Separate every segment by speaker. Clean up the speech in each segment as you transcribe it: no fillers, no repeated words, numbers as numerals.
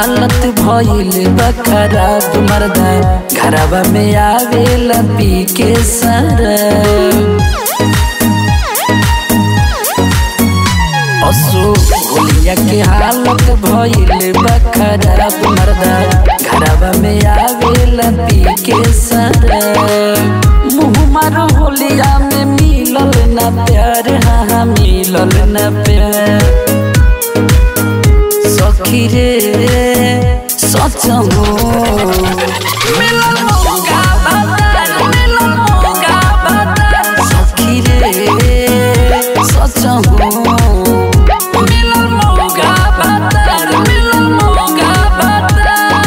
Speaker 1: हालत भइल बा खराब मर्दा घरवा में आवेला पी के शराब। होलिया के हालत भइल बा खराब मर्दा घरवा में आवेला पी के शराब। मुँह मारो होलिया में मिलल ना प्यार, हाँ मिलल ना प्यार। सखी रे सच हो मिलल मौका बाजार, मिलल मौका बाजार। सखी रे सच हो मिलल मौका बाजार, मिलल मौका बाजार।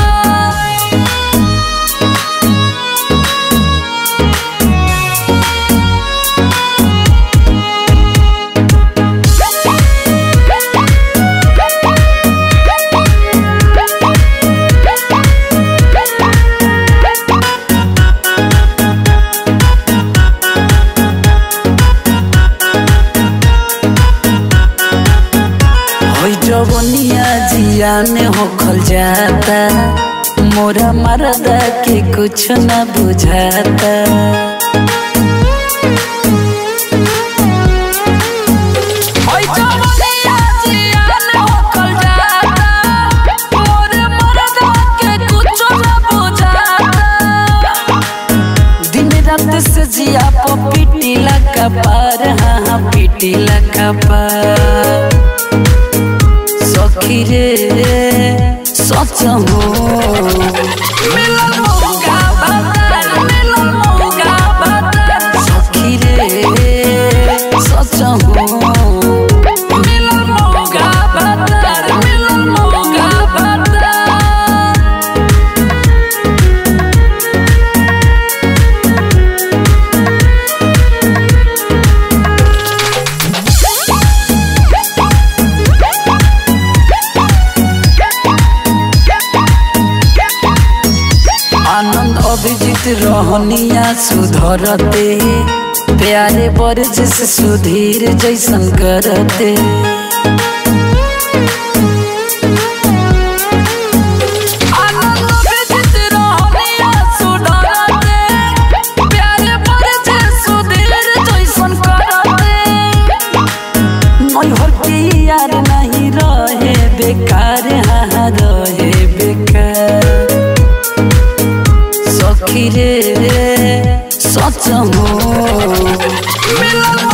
Speaker 1: जवनिया जियान होखल जाता, मोरा मरदा के कुछ न बुझाता। जवनिया जियान होखल जाता, मोरा मरदा के कुछ न बुझाता। दिन रात से जिया पे पीटीला कपार, हाँ पीटीला कपार। सखी रे सच हो मिलल मौका बाजार, मिलल मौका बाजार। सखी रे सच हो मिलल मौका बाजार, मिलल मौका बाजार। आनंद अभिजीत रहनिया सुधरते, प्यारे बरज से सुधीर जैसन करते। आनंद अभिजीत रहनिया सुधरते, प्यारे बरज से सुधीर जैसन करते। नैहर के यार नहीं रहे बेकार, हाँ रहे बेकार। सखी रे सच हो मिलल